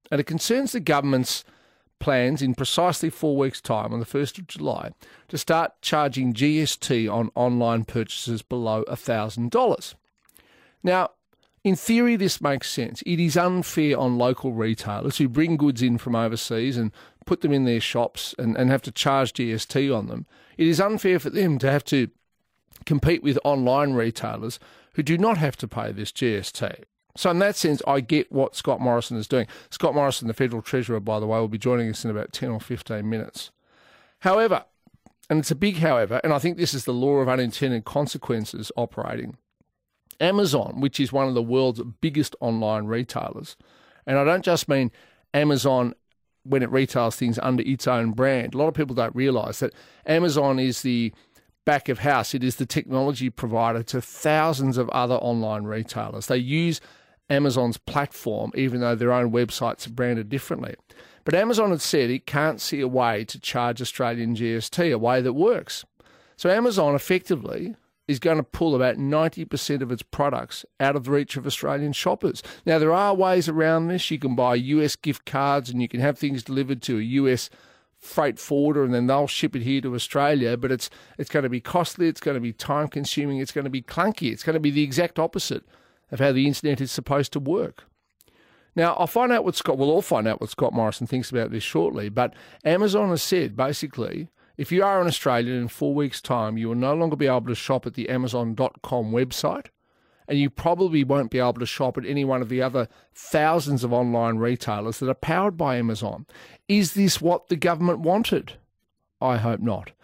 And it concerns the government's plans in precisely 4 weeks' time, on the 1st of July, to start charging GST on online purchases below $1,000. Now, in theory, this makes sense. It is unfair on local retailers who bring goods in from overseas and put them in their shops and have to charge GST on them. It is unfair for them to have to compete with online retailers who do not have to pay this GST. So in that sense, I get what Scott Morrison is doing. Scott Morrison, the Federal Treasurer, by the way, will be joining us in about 10 or 15 minutes. However, and it's a big however, and I think this is the law of unintended consequences operating, Amazon, which is one of the world's biggest online retailers, and I don't just mean Amazon when it retails things under its own brand. A lot of people don't realise that Amazon is the back of house. It is the technology provider to thousands of other online retailers. They use Amazon's platform, even though their own websites are branded differently. But Amazon had said it can't see a way to charge Australian GST, a way that works. So Amazon effectively is going to pull about 90% of its products out of the reach of Australian shoppers. Now, there are ways around this. You can buy US gift cards and you can have things delivered to a US freight forwarder and then they'll ship it here to Australia, but it's going to be costly, it's going to be time-consuming, it's going to be clunky. It's going to be the exact opposite of how the internet is supposed to work. Now, we'll all find out what Scott Morrison thinks about this shortly, but Amazon has said, basically, if you are an Australian in 4 weeks' time, you will no longer be able to shop at the Amazon.com website, and you probably won't be able to shop at any one of the other thousands of online retailers that are powered by Amazon. Is this what the government wanted? I hope not.